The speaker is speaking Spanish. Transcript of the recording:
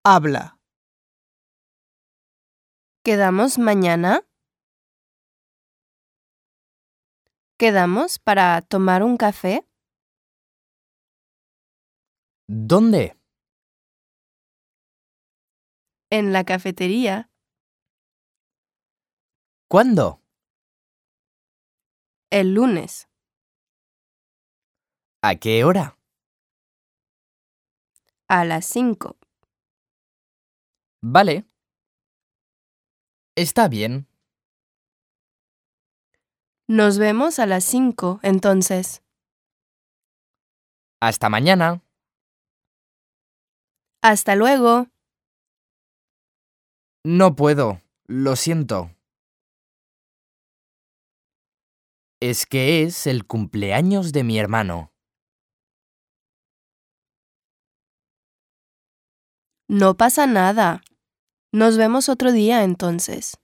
Habla. ¿Quedamos mañana? ¿Quedamos para tomar un café? ¿Dónde? En la cafetería. ¿Cuándo? El lunes. ¿A qué hora? A las 5. Vale. Está bien. Nos vemos a las 5, entonces. Hasta mañana. Hasta luego. No puedo. Lo siento. Es que es el cumpleaños de mi hermano. No pasa nada. Nos vemos otro día, entonces.